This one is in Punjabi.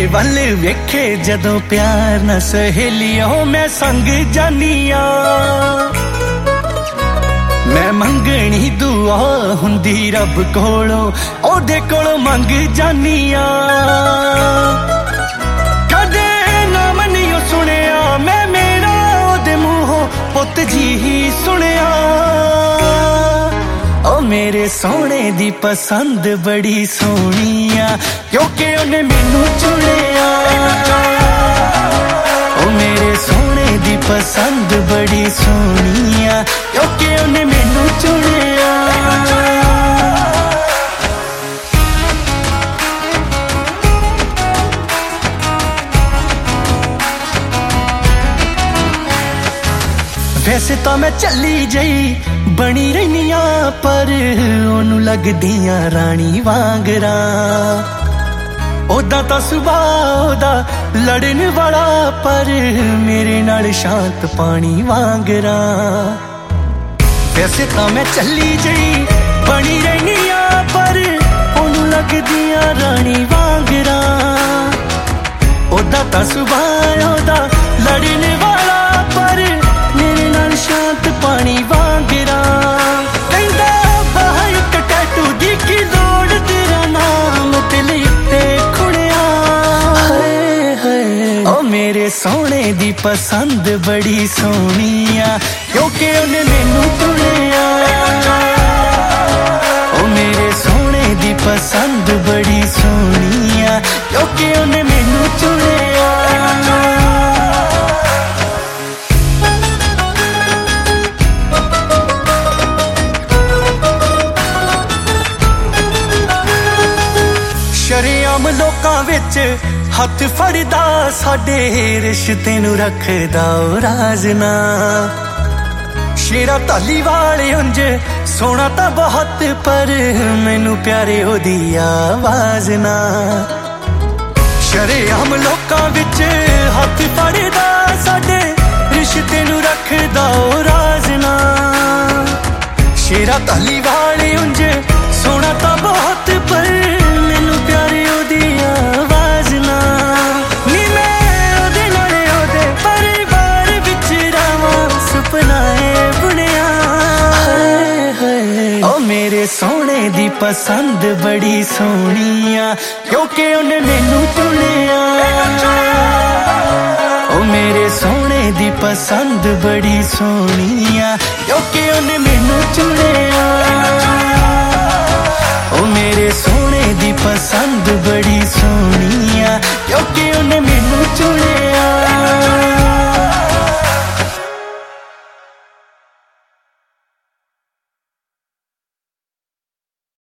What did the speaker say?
ਵੱਲ ਵੇਖੇ ਜਦੋਂ ਪਿਆਰ ਨਾ ਸਹੇਲੀਓ ਮੈਂ ਸੰਗ ਜਾਨੀਆਂ ਮੈਂ ਮੰਗਣੀ ਦੁਆ ਹੁੰਦੀ ਰੱਬ ਕੋਲੋਂ ਉਹਦੇ ਕੋਲੋਂ ਮੰਗ ਜਾਨੀਆਂ ਕਦੇ ਨਾ ਮਨਿਓ ਸੁਣਿਆ ਮੈਂ ਮੇਰਾ ਉਹਦੇ ਮੂੰਹੋਂ ਪੁੱਤ ਜੀ ਹੀ ਸੁਣਿਆ ਉਹ ਮੇਰੇ ਸੋਹਣੇ ਦੀ ਪਸੰਦ ਬੜੀ ਸੋਹਣੀ ਆ ਕਿਉਂਕਿ ਉਹਨੇ ਮੈਨੂੰ ਚੁਣਿਆ ਉਹ ਮੇਰੇ ਸੋਹਣੇ ਦੀ ਪਸੰਦ ਬੜੀ ਸੋਹਣੀ ਆ ਕਿਉਂਕਿ ਉਹਨੇ ਮੈਨੂੰ ਚੁਣਿਆ ਵੈਸੇ ਤਾਂ ਮੈਂ ਚੱਲੀ ਜਈ ਬਣੀ ਰਹਿਨੀਆਂ ਪਰ ਉਹਨੂੰ ਲੱਗਦੀਆਂ ਰਾਣੀ ਵਾਂਗਰਾਂ ਉਦਾਂ ਤਾਂ ਸੁਭਾਅ ਉਹਦਾ ਲੜਨ ਵਾਲਾ ਪਰ ਮੇਰੇ ਨਾਲ ਸ਼ਾਂਤ ਪਾਣੀ ਵਾਂਗਰਾਂ ਵੈਸੇ ਤਾਂ ਮੈਂ ਚੱਲੀ ਜਈ ਬਣੀ ਰਹਿਨੀਆਂ ਪਰ ਉਹਨੂੰ ਲੱਗਦੀਆਂ ਰਾਣੀ ਵਾਂਗਰਾਂ ਉਦਾਂ ਤਾਂ ਸੁਭਾਅ ਉਹਦਾ ਲੜਨ ਵਾਲਾ ਪਰ ਮੇਰੇ ਨਾਲ ਸ਼ਾਂਤ ਪਾਣੀ ਵਾਂਗਰਾਂ ਕਹਿੰਦਾ ਬਾਹਰ ਇੱਕ ਟੈਟੂ ਦੀ ਕੀ ਲੋੜ ਤੇਰਾ ਨਾਮ ਦਿਲ ਉੱਤੇ ਖੁਣਿਆ ਹਾਏ ਹਾਏ ਉਹ ਮੇਰੇ ਸੋਹਣੇ ਦੀ ਪਸੰਦ ਬੜੀ ਸੋਹਣੀ ਆ ਕਿਉਂਕਿ ਉਹਨੇ ਮੈਨੂੰ ਚੁਣਿਆ ਉਹ ਮੇਰੇ ਸੋਹਣੇ ਦੀ ਪਸੰਦ ਬੜੀ ਸੋਹਣੀ ਆ ਕਿਉਂਕਿ ਉਹਨੇ ਮੈਨੂੰ ਚੁਣਿਆ ਸ਼ਰੇਆਮ ਲੋਕਾਂ ਵਿੱਚ ਹੱਥ ਫੜਦਾ ਸਾਡੇ ਰਿਸ਼ਤੇ ਨੂੰ ਰੱਖਦਾ ਉਹ ਰਾਜ਼ ਨਾ ਸ਼ੇਰਾ ਧਾਲੀਵਾਲ ਉਂਝ ਸੋਹਣਾ ਤਾਂ ਬਹੁਤ ਪਰ ਮੈਨੂੰ ਪਿਆਰੇ ਉਹਦੀ ਆਵਾਜ਼ ਨਾ ਸ਼ਰੇਆਮ ਲੋਕਾਂ ਵਿੱਚ ਹੱਥ ਫੜਦਾ ਸਾਡੇ ਰਿਸ਼ਤੇ ਨੂੰ ਰੱਖਦਾ ਉਹ ਰਾਜ਼ ਨਾ ਸ਼ੇਰਾ ਧਾਲੀਵਾਲ ਉਂਝ ਸੋਹਣਾ ਤਾਂ ਬਹੁਤ ਪਰ ਮੈਨੂੰ ਪਿਆਰੇ ਉਹਦੀ ਆਵਾਜ਼ ਨਾ ਨੀ ਮੈਂ ਉਹਦੇ ਨਾਲ ਉਹਦੇ ਪਰਿਵਾਰ ਵਿੱਚ ਰਵਾਂ ਸੁਪਨਾ ਏ ਬੁਣਿਆ ਹਾਏ ਹਾਏ ਉਹ ਮੇਰੇ ਸੋਹਣੇ ਦੀ ਪਸੰਦ ਬੜੀ ਸੋਹਣੀ ਆ ਕਿਉਂਕਿ ਉਹਨੇ ਮੈਨੂੰ ਚੁਣਿਆ ਉਹ ਮੇਰੇ ਸੋਹਣੇ ਦੀ ਪਸੰਦ ਬੜੀ ਸੋਹਣੀ ਆ ਕਿਉਂਕਿ ਉਹਨੇ ਮੈਨੂੰ ਚੁਣਿਆ ਉਹ ਮੇਰੇ ਸੋਹਣੇ ਦੀ ਪਸੰਦ ਬੜੀ ਸੋਹਣੀ